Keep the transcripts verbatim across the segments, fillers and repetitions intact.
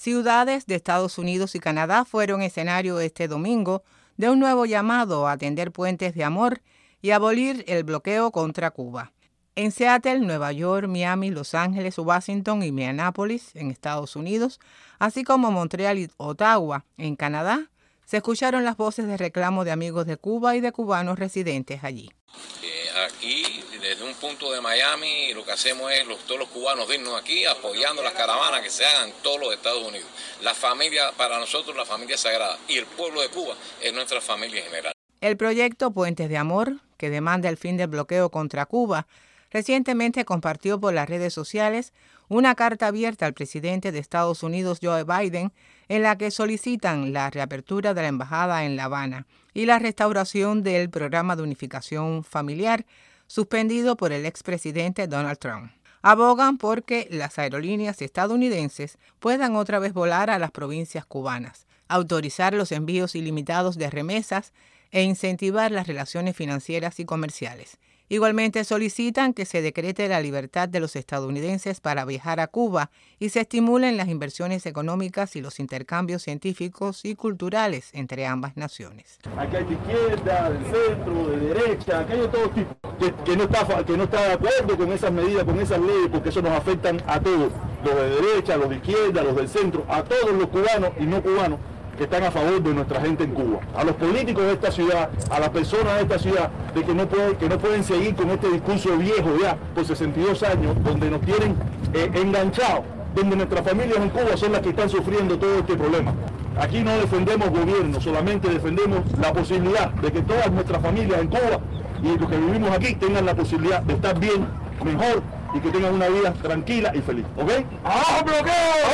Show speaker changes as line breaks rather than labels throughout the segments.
Ciudades de Estados Unidos y Canadá fueron escenario este domingo de un nuevo llamado a tender puentes de amor y abolir el bloqueo contra Cuba. En Seattle, Nueva York, Miami, Los Ángeles, Washington y Minneapolis, en Estados Unidos, así como Montreal y Ottawa, en Canadá, se escucharon las voces de reclamo de amigos de Cuba y de cubanos residentes allí.
Eh, aquí, desde un punto de Miami, lo que hacemos es los, todos los cubanos irnos aquí apoyando las caravanas que se hagan en todos los Estados Unidos. La familia, para nosotros, la familia es sagrada y el pueblo de Cuba es nuestra familia en general.
El proyecto Puentes de Amor, que demanda el fin del bloqueo contra Cuba, recientemente compartió por las redes sociales una carta abierta al presidente de Estados Unidos, Joe Biden, en la que solicitan la reapertura de la embajada en La Habana y la restauración del programa de unificación familiar suspendido por el expresidente Donald Trump. Abogan porque las aerolíneas estadounidenses puedan otra vez volar a las provincias cubanas, autorizar los envíos ilimitados de remesas e incentivar las relaciones financieras y comerciales. Igualmente solicitan que se decrete la libertad de los estadounidenses para viajar a Cuba y se estimulen las inversiones económicas y los intercambios científicos y culturales entre ambas naciones.
Aquí hay de izquierda, del centro, de derecha, aquí hay de todo tipo, que, que, no está, que no está de acuerdo con esas medidas, con esas leyes, porque eso nos afectan a todos, los de derecha, los de izquierda, los del centro, a todos los cubanos y no cubanos que están a favor de nuestra gente en Cuba, a los políticos de esta ciudad, a las personas de esta ciudad, de que no pueden, que no pueden seguir con este discurso viejo ya por sesenta y dos años, donde nos tienen eh, enganchados, donde nuestras familias en Cuba son las que están sufriendo todo este problema. Aquí no defendemos gobierno, solamente defendemos la posibilidad de que todas nuestras familias en Cuba y los que vivimos aquí tengan la posibilidad de estar bien, mejor y que tengan una vida tranquila y feliz. ¿Ok? ¡Abajo bloqueo!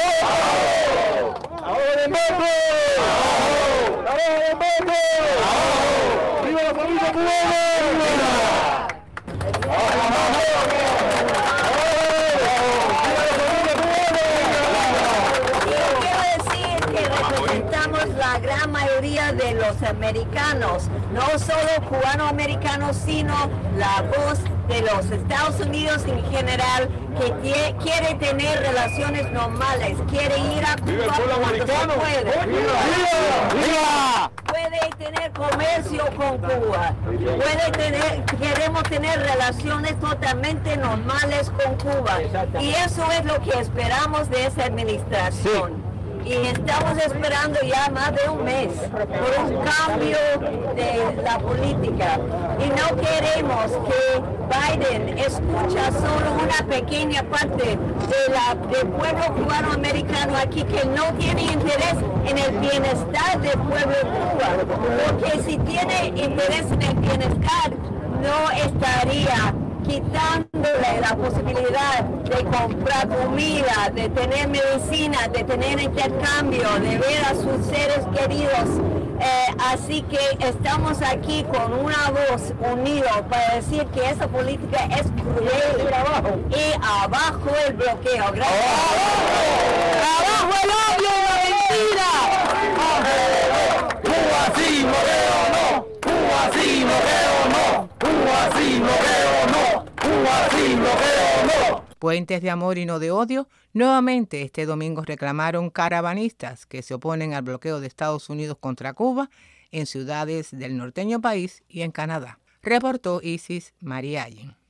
¡Abajo el embargo! ¡Abajo el embargo! ¡Viva la familia cubana! ¡Viva!
Quiero decir que representamos la gran mayoría de los americanos, no solo cubanoamericanos, sino la voz de los Estados Unidos en general, que quiere tener relaciones normales, quiere ir a Cuba cuando se puede. Puede tener comercio con Cuba, puede tener, queremos tener relaciones totalmente normales con Cuba. Y eso es lo que esperamos de esa administración. Y estamos esperando ya más de un mes por un cambio de la política. Y no queremos que Biden escucha solo una pequeña parte de la, del pueblo cubano-americano aquí que no tiene interés en el bienestar del pueblo de Cuba. Porque si tiene interés en el bienestar, no estaría quitándole la posibilidad de comprar comida, de tener medicina, de tener intercambio, de ver a sus seres queridos. Eh, así que estamos aquí con una voz unida para decir que esa política es cruel y abajo el bloqueo. Gracias.
¡Abajo el odio y la mentira! ¡Cuba sí, bloqueo no! ¡Cuba sí, bloqueo no! ¡Cuba sí, bloqueo no! ¡Cuba sí, bloqueo no!
Puentes de amor y no de odio, nuevamente este domingo reclamaron caravanistas que se oponen al bloqueo de Estados Unidos contra Cuba en ciudades del norteño país y en Canadá. Reportó Isis Mariallen.